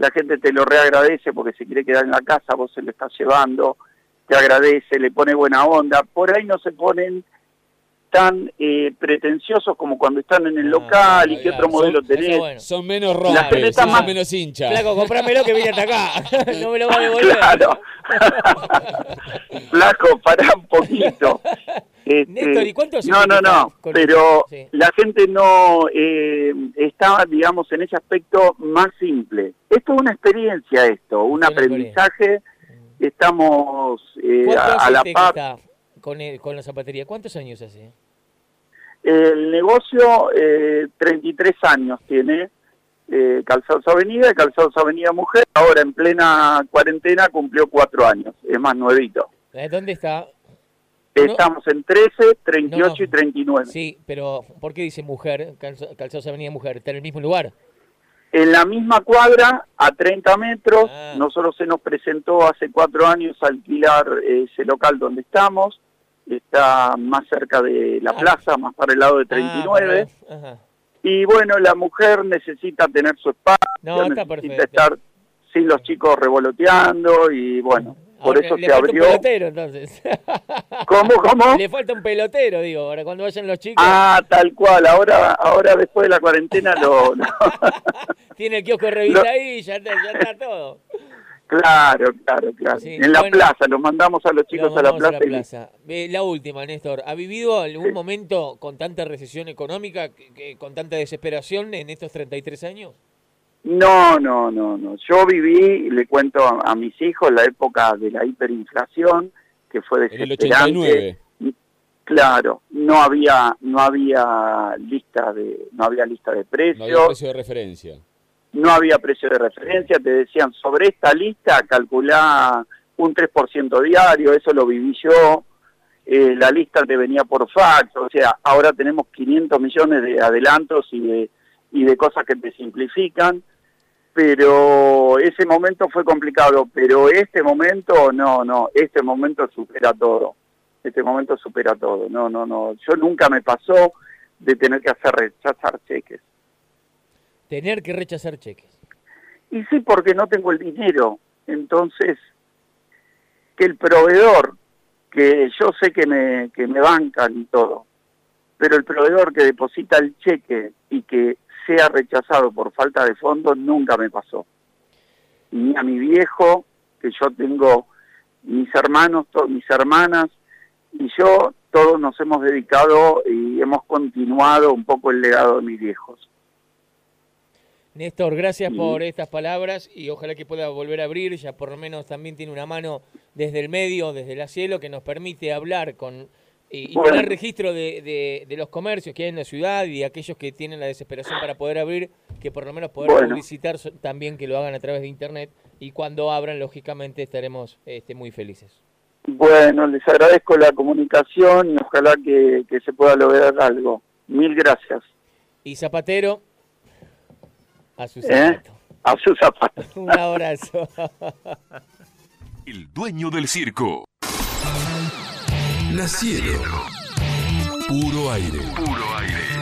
la gente te lo reagradece porque se quiere quedar en la casa, vos se lo estás llevando, te agradece, le pone buena onda. Por ahí no se ponen tan pretenciosos como cuando están en el local y qué otro modelo tenés. Bueno. Son menos rompes, son menos hinchas. Flaco, comprámelo que viene hasta acá. No me lo va a devolver. Claro. Flaco, pará un poquito. Néstor, ¿y cuántos? No, pero sí, la gente no está, digamos, en ese aspecto más simple. Esto es una experiencia, un aprendizaje. Estamos a la par. Con la zapatería, ¿cuántos años hace? El negocio 33 años tiene, Calzados Avenida y Calzados Avenida Mujer. Ahora en plena cuarentena cumplió 4 años, es más nuevito. ¿Dónde está? Estamos en 13, 38 y 39. Sí, pero ¿por qué dice Mujer, Calzados Avenida Mujer? ¿Está en el mismo lugar? En la misma cuadra, a 30 metros, nosotros se nos presentó hace 4 años alquilar ese local donde estamos. Está más cerca de la plaza, más para el lado de 39. Y bueno, la mujer necesita tener su espacio, necesita estar sin los chicos revoloteando y bueno, por eso se abrió. Le falta un pelotero, entonces. ¿Cómo? Le falta un pelotero, digo, ahora cuando vayan los chicos. Tal cual, ahora después de la cuarentena Tiene el kiosco de revista ahí, ya está todo. Claro. Sí, en la plaza, los mandamos a los chicos a la plaza. La última, Néstor, ¿ha vivido algún momento con tanta recesión económica, con tanta desesperación en estos 33 años? No. Yo viví, le cuento a mis hijos, la época de la hiperinflación, que fue desesperante. En el 89. Claro, no había lista de precios. No había precio de referencia. No había precio de referencia, te decían, sobre esta lista calculá un 3% diario, eso lo viví yo, la lista te venía por fax, o sea, ahora tenemos 500 millones de adelantos y de cosas que te simplifican, pero ese momento fue complicado, pero este momento, este momento supera todo, no, yo nunca me pasó de tener que rechazar cheques. Tener que rechazar cheques. Y sí, porque no tengo el dinero. Entonces, que el proveedor, que yo sé que me bancan y todo, pero el proveedor que deposita el cheque y que sea rechazado por falta de fondos, nunca me pasó. Ni a mi viejo, que yo tengo mis hermanos, mis hermanas, y yo, todos nos hemos dedicado y hemos continuado un poco el legado de mis viejos. Néstor, gracias por estas palabras y ojalá que pueda volver a abrir, ya por lo menos también tiene una mano desde el medio, desde la cielo, que nos permite hablar y tener registro de los comercios que hay en la ciudad y de aquellos que tienen la desesperación para poder abrir, que por lo menos poder publicitar también, que lo hagan a través de internet, y cuando abran, lógicamente, estaremos muy felices. Bueno, les agradezco la comunicación y ojalá que se pueda lograr algo. Mil gracias. Y Zapatero, a su zapato. A su zapato. Un abrazo. El dueño del circo. La Cielo. Puro aire. Puro aire.